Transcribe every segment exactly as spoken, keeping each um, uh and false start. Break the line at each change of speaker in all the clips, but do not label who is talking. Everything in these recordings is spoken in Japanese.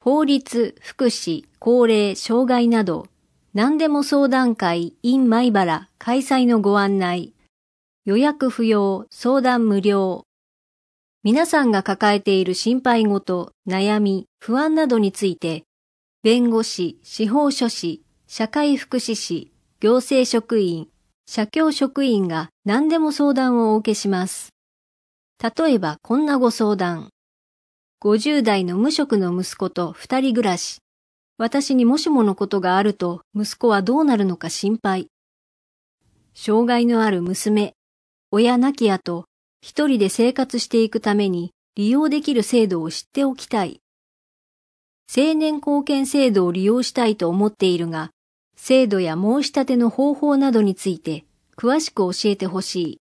法律、福祉、高齢、障害など、何でも相談会 in 米原開催のご案内。予約不要、相談無料。皆さんが抱えている心配事、悩み、不安などについて、弁護士、司法書士、社会福祉士、行政職員、社協職員が何でも相談をお受けします。例えばこんなご相談。ごじゅう代の無職の息子と二人暮らし。私にもしものことがあると息子はどうなるのか心配。障害のある娘。親亡き後、一人で生活していくために利用できる制度を知っておきたい。成年後見制度を利用したいと思っているが、制度や申し立ての方法などについて詳しく教えてほしい。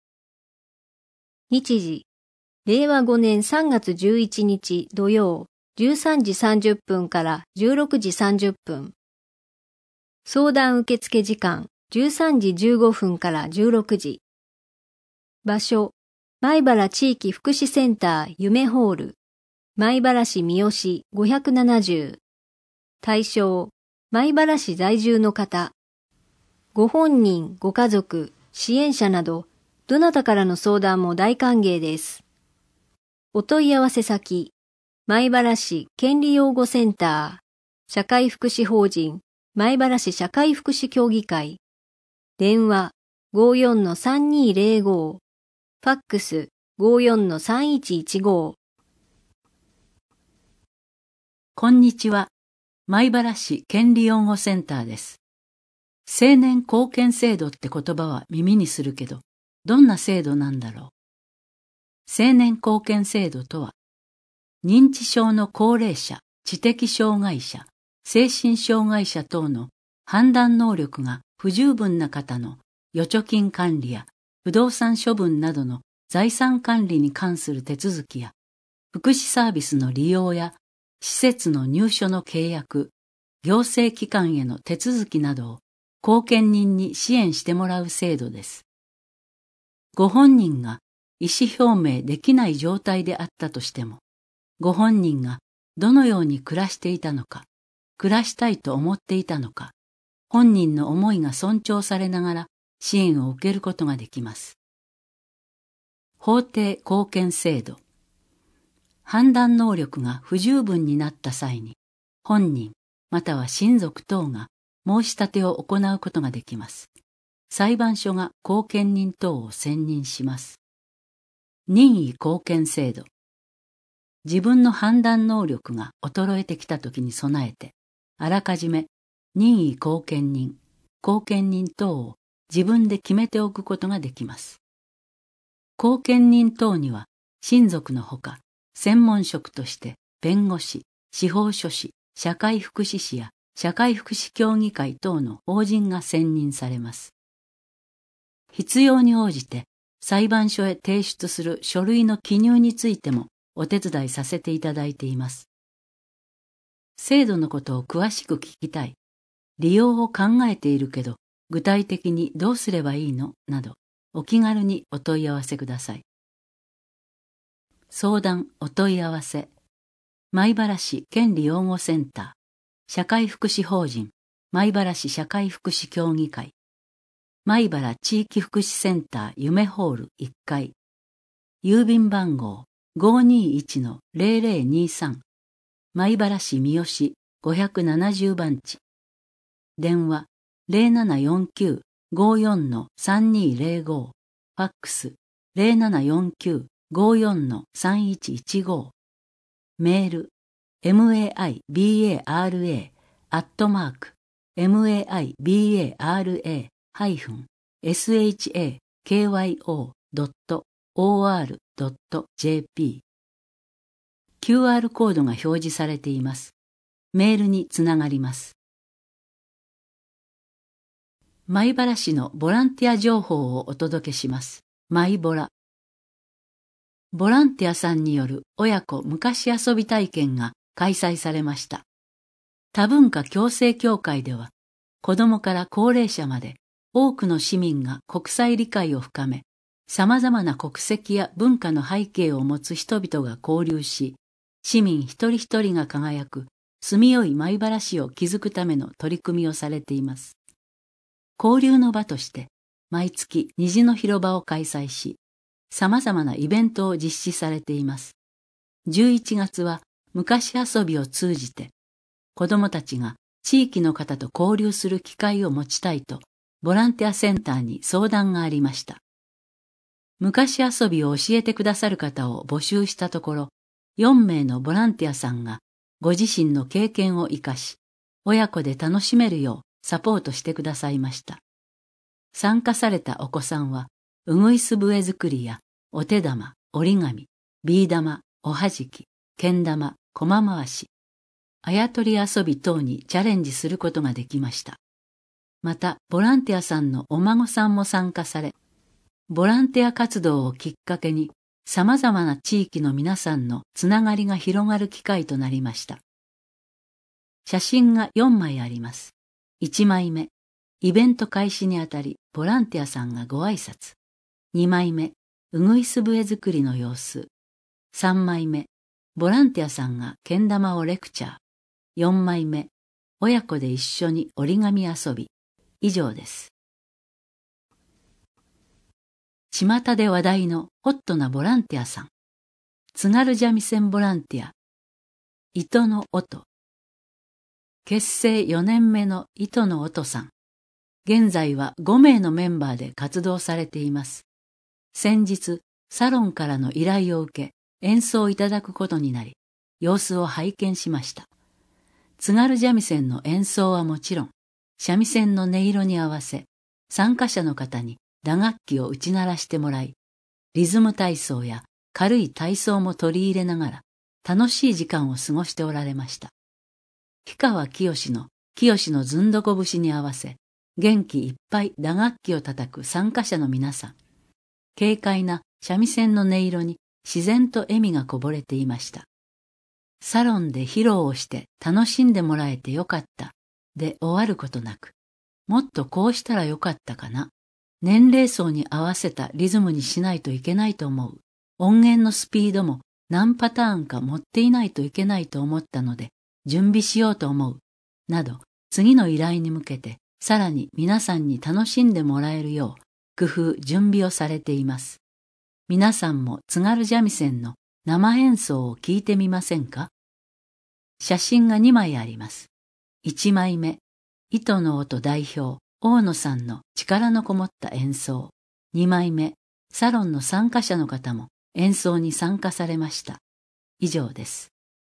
日時、れいわごねんさんがつじゅういちにち土曜じゅうさんじさんじゅっぷんからじゅうろくじさんじゅっぷん。相談受付時間じゅうさんじじゅうごふんからじゅうろくじ。場所、米原地域福祉センター夢ホール、米原市三好ごひゃくななじゅう。対象、米原市在住の方。ご本人、ご家族、支援者など、どなたからの相談も大歓迎です。お問い合わせ先、米原市権利擁護センター、社会福祉法人、米原市社会福祉協議会。電話、ごーよんのさんにーぜろご。ファックス ごーよんのさんいちいちご。
こんにちは。米原市権利擁護センターです。成年後見制度って言葉は耳にするけど、どんな制度なんだろう。成年後見制度とは、認知症の高齢者、知的障害者、精神障害者等の判断能力が不十分な方の預貯金管理や不動産処分などの財産管理に関する手続きや、福祉サービスの利用や施設の入所の契約、行政機関への手続きなどを後見人に支援してもらう制度です。ご本人が意思表明できない状態であったとしても、ご本人がどのように暮らしていたのか、暮らしたいと思っていたのか、本人の思いが尊重されながら支援を受けることができます。法定後見制度。判断能力が不十分になった際に、本人または親族等が申し立てを行うことができます。裁判所が後見人等を選任します。任意後見制度。自分の判断能力が衰えてきたときに備えて、あらかじめ任意後見人、後見人等を自分で決めておくことができます。後見人等には親族のほか、専門職として弁護士、司法書士、社会福祉士や社会福祉協議会等の法人が選任されます。必要に応じて裁判所へ提出する書類の記入についてもお手伝いさせていただいています。制度のことを詳しく聞きたい、利用を考えているけど具体的にどうすればいいのなどお気軽にお問い合わせください。相談お問い合わせ、米原市権利擁護センター、社会福祉法人米原市社会福祉協議会、米原地域福祉センター夢ホールいっかい、郵便番号 ごーにーいちのぜろぜろにさん、米原市三好ごひゃくななじゅうばんち、電話 ゼロななよんきゅう ごーよんのさんにーぜろご、ファックス ゼロななよんきゅう ごーよんのさんいちいちご、メール メイバラ アットマーク メイバラ ハイフン シャキョ ドット オーアール ドット ジェーピー。 キューアール コードが表示されています。メールにつながります。米原市のボランティア情報をお届けします。マイボラ。ボランティアさんによる親子昔遊び体験が開催されました。多文化共生協会では、子どもから高齢者まで多くの市民が国際理解を深め、様々な国籍や文化の背景を持つ人々が交流し、 市民一人一人が輝く住みよい米原市を築くための取り組みをされています。交流の場として毎月虹の広場を開催し、様々なイベントを実施されています。じゅういちがつは昔遊びを通じて子どもたちが地域の方と交流する機会を持ちたいとボランティアセンターに相談がありました。昔遊びを教えてくださる方を募集したところ、よんめいのボランティアさんがご自身の経験を生かし、親子で楽しめるようサポートしてくださいました。参加されたお子さんは、うぐいす笛作りやお手玉、折り紙、ビー玉、おはじき、けん玉、こま回し、あやとり遊び等にチャレンジすることができました。また、ボランティアさんのお孫さんも参加され、ボランティア活動をきっかけに、様々な地域の皆さんのつながりが広がる機会となりました。写真がよんまいあります。いちまいめ、イベント開始にあたり、ボランティアさんがご挨拶。にまいめ、うぐいす笛作りの様子。さんまいめ、ボランティアさんがけん玉をレクチャー。よんまいめ、親子で一緒に折り紙遊び。以上です。巷で話題のホットなボランティアさん。津軽三味線ボランティア。糸の音。結成よねんめの糸の音さん。現在はごめいのメンバーで活動されています。先日、サロンからの依頼を受け、演奏をいただくことになり、様子を拝見しました。津軽三味線の演奏はもちろん、三味線の音色に合わせ、参加者の方に打楽器を打ち鳴らしてもらい、リズム体操や軽い体操も取り入れながら、楽しい時間を過ごしておられました。氷川きよしのきよしのずんどこ節に合わせ、元気いっぱい打楽器を叩く参加者の皆さん。軽快な三味線の音色に自然と笑みがこぼれていました。サロンで披露をして楽しんでもらえてよかったで終わることなく、もっとこうしたらよかったかな。年齢層に合わせたリズムにしないといけないと思う。音源のスピードも何パターンか持っていないといけないと思ったので準備しようと思う。など次の依頼に向けてさらに皆さんに楽しんでもらえるよう工夫準備をされています。皆さんも津軽三味線の生演奏を聞いてみませんか？写真がにまいあります。いちまいめ、糸の音代表、大野さんの力のこもった演奏。にまいめ、サロンの参加者の方も演奏に参加されました。以上です。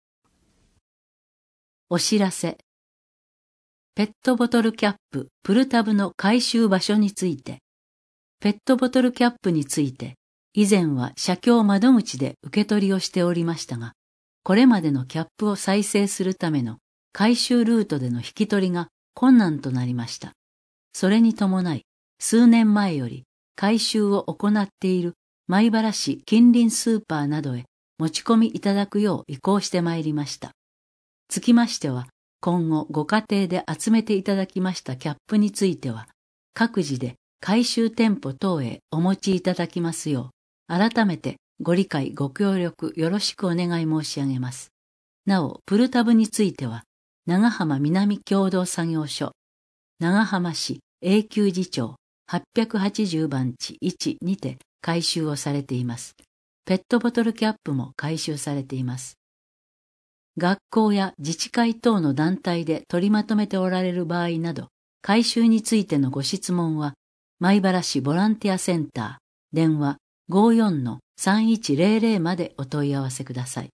お知らせ。ペットボトルキャッププルタブの回収場所について。ペットボトルキャップについて、以前は社協窓口で受け取りをしておりましたが、これまでのキャップを再生するための回収ルートでの引き取りが困難となりました。それに伴い、数年前より回収を行っている米原市近隣スーパーなどへ持ち込みいただくよう移行してまいりました。つきましては、今後ご家庭で集めていただきましたキャップについては、各自で回収店舗等へお持ちいただきますよう、改めてご理解ご協力よろしくお願い申し上げます。なお、プルタブについては、長浜南共同作業所、長浜市永久寺町はっぴゃくはちじゅうばんちいちにて回収をされています。ペットボトルキャップも回収されています。学校や自治会等の団体で取りまとめておられる場合など、回収についてのご質問は、米原市ボランティアセンター、電話 ごよんのさんいちゼロゼロ までお問い合わせください。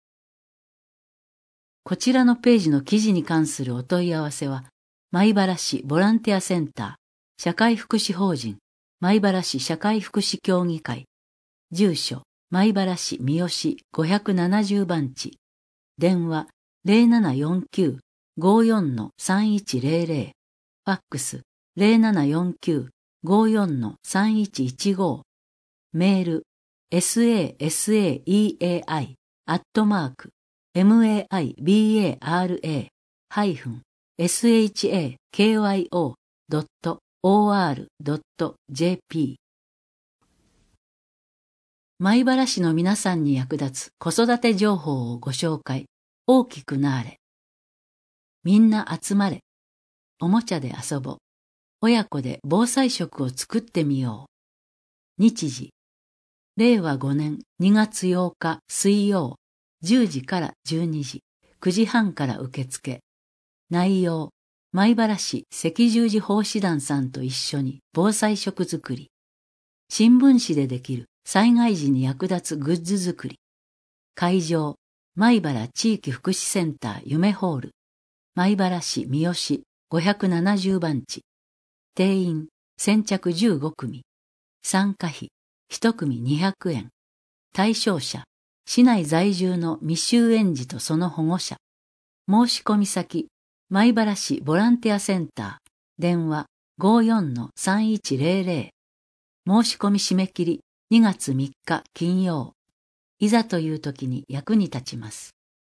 こちらのページの記事に関するお問い合わせは、米原市ボランティアセンター、社会福祉法人、米原市社会福祉協議会、住所、米原市三好ごひゃくななじゅうばんち、電話 ゼロななよんきゅう ごよんのさんいちゼロゼロ、ファックス ゼロななよんきゅう ごよんのさんいちいちご、メール ササイアイ アットマーク メイバラ ハイフン シャキヨ ドット オーアール ドット ジェーピー米原市の皆さんに役立つ子育て情報をご紹介。大きくなれ。みんな集まれ。おもちゃで遊ぼう。親子で防災食を作ってみよう。日時。れいわごねんにがつようか水曜、じゅうじからじゅうにじ、くじはんから受付。内容。米原市赤十字奉仕団さんと一緒に防災食作り。新聞紙でできる災害時に役立つグッズ作り。会場。米原地域福祉センター夢ホール。米原市三好ごひゃくななじゅうばんち。定員先着じゅうごくみ。参加費いちくみにひゃくえん。対象者市内在住の未就園児とその保護者。申し込み先米原市ボランティアセンター。電話 ごーよんのさんいちぜろぜろ。申し込み締め切りにがつみっか金曜。いざという時に役に立ちます。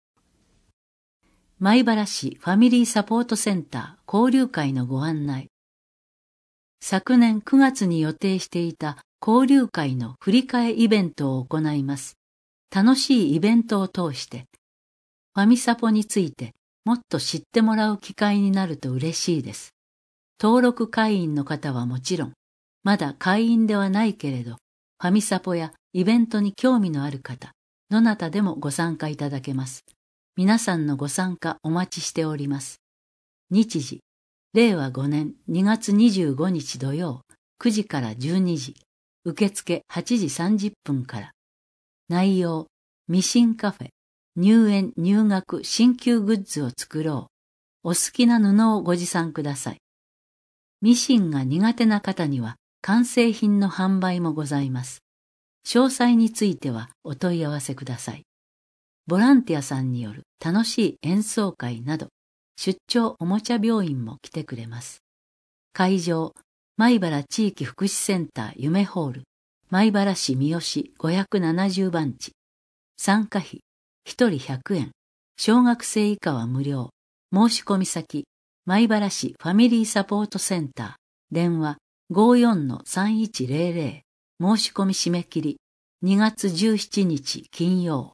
米原市ファミリーサポートセンター交流会のご案内。昨年くがつに予定していた交流会の振り替えイベントを行います。楽しいイベントを通して、ファミサポについてもっと知ってもらう機会になると嬉しいです。登録会員の方はもちろん、まだ会員ではないけれど、ファミサポやイベントに興味のある方、どなたでもご参加いただけます。皆さんのご参加お待ちしております。日時、れいわごねんにがつにじゅうごにち土曜、くじからじゅうにじ、受付はちじさんじゅっぷんから。内容、ミシンカフェ、入園入学進級グッズを作ろう。お好きな布をご持参ください。ミシンが苦手な方には完成品の販売もございます。詳細についてはお問い合わせください。ボランティアさんによる楽しい演奏会など、出張おもちゃ病院も来てくれます。会場、米原地域福祉センター夢ホール、米原市三好ごひゃくななじゅうばんち。参加費、ひとりひゃくえん。小学生以下は無料。申し込み先、米原市ファミリーサポートセンター。電話 ごーよんのさんいちぜろぜろ。申し込み締め切りにがつじゅうしちにち金曜。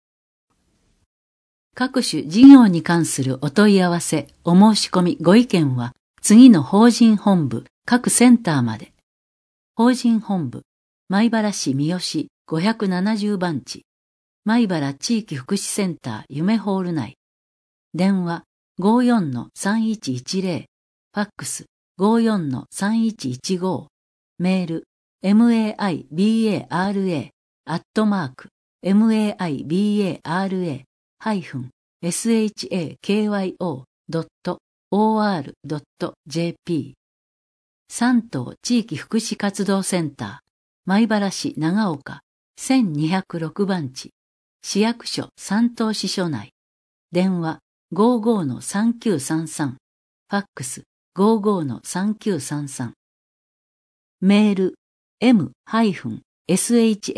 各種事業に関するお問い合わせ、お申し込み、ご意見は次の法人本部、各センターまで。法人本部、米原市三好ごひゃくななじゅうばんち。米原地域福祉センター夢ホール内。電話 ごーよんのさんいちいちぜろ。ファックス ごーよんのさんいちいちご。メール メイバラ アットマーク メイバラ ハイフン シャクドット オーアール ドット ジェーピー 三島地域福祉活動センター米原市長岡せんにひゃくろくばんち。市役所三島支所内。電話 ごーごーのさんきゅうさんさん。ファックス ごーごーのさんきゅうさんさん。メール エム シャク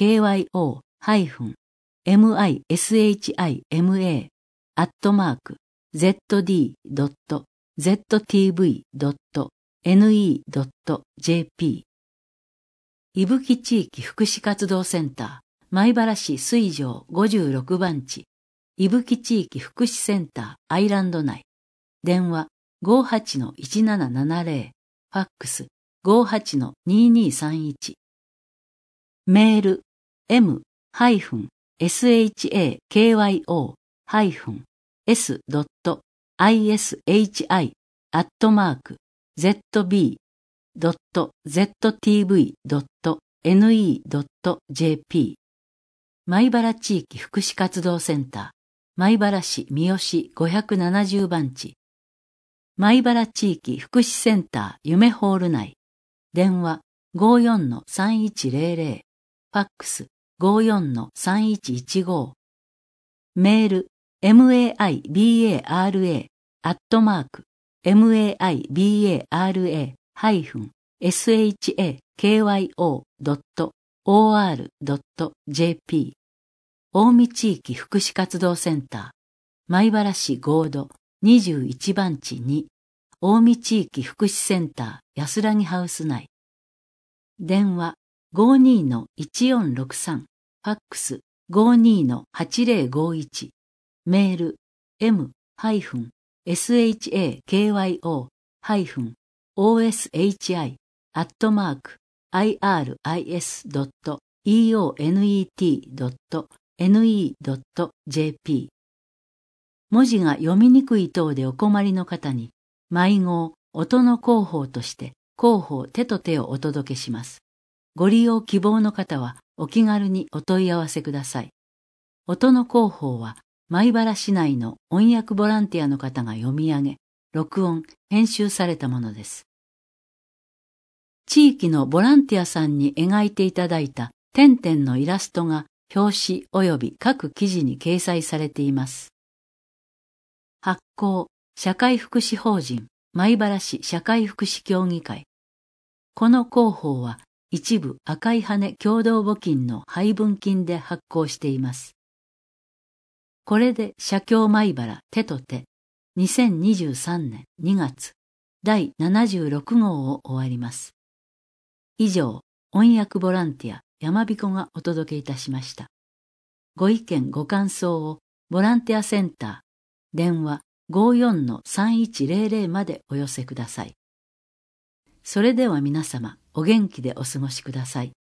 ミシマ アットマーク ゼットディー ドット ゼットティーブイ ドット エヌイー ドット ジェーピー 伊吹地域福祉活動センター米原市水上ごじゅうろくばんち。伊吹地域福祉センターアイランド内。電話 ごーはちのいちななななぜろ。ファックス ごーはちのにーにーさんいち。メール エム シャク エス ドット アイエスエイチアイ アットマーク ゼットビー ドット ゼットティーブイ ドット エヌイー ドット ジェーピー 米原地域福祉活動センター米原市三好ごひゃくななじゅうばんち。米原地域福祉センター夢ホール内。電話 ごーよんのさんいちぜろぜろ。ファックス ごーよんのさんいちいちご。メール メイバラ アットマーク メイバラ ハイフン シャク ドット オーアール ドット ジェーピー 近江地域福祉活動センター米原市合土にじゅういちばんちに。近江地域福祉センター安らぎハウス内。電話ごにーのいちよんろくさん、ファックス ごにーのはちぜろごいち、メール エム エスエイチエーケーワイオー オーエスエイチアイ アットマーク アイアールアイエス ドット イーオーエヌイーティー ドット エヌイー ドット ジェーピー。文字が読みにくい等でお困りの方に、毎号音の広報として広報手と手をお届けします。ご利用希望の方はお気軽にお問い合わせください。音の広報は米原市内の音訳ボランティアの方が読み上げ、録音、編集されたものです。地域のボランティアさんに描いていただいた点々のイラストが表紙及び各記事に掲載されています。発行、社会福祉法人米原市社会福祉協議会。この広報は一部赤い羽共同募金の配分金で発行しています。これで社協米原手と手にせんにじゅうさんねんにがつだいななじゅうろくごうを終わります。以上、音訳ボランティア山彦がお届けいたしました。ご意見ご感想をボランティアセンター電話 ごーよんのさんいちゼロゼロ までお寄せください。それでは皆様お元気でお過ごしください。